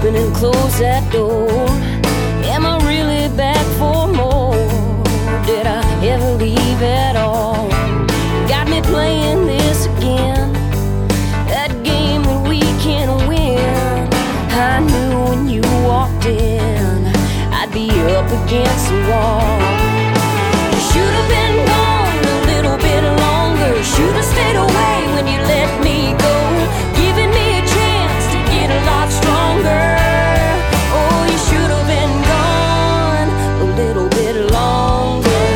open and close that door. Am I really back for more? Did I ever leave at all? Got me playing this again, that game that we can win. I knew when you walked in I'd be up against the wall. You should have been gone a little bit longer. Should have stayed away when you let me go, giving me a chance to get a lot stronger. Oh, you should have been gone a little bit longer.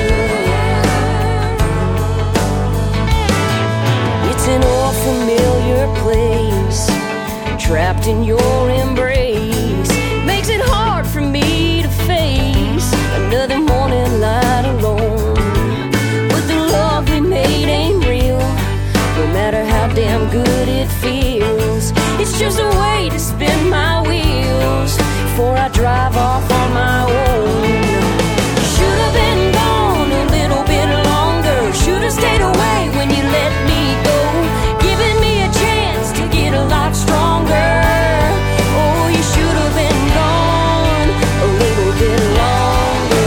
It's an old familiar place, trapped in your embrace. Makes it hard for me to face another morning light alone. But the love we made ain't real, no matter how damn good it feels. It's just a way to spin my wheels before I drive off on my own. Should have been gone a little bit longer. Should have stayed away when you let me go, giving me a chance to get a lot stronger. Oh, you should have been gone a little bit longer.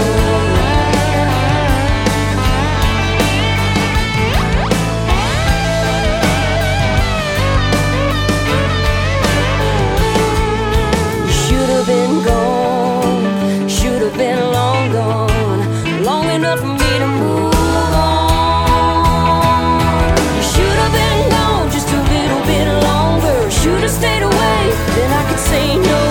You should have been gone, should have been long gone, long enough for me to move on. You should have been gone just a little bit longer. Should have stayed away, then I could say no.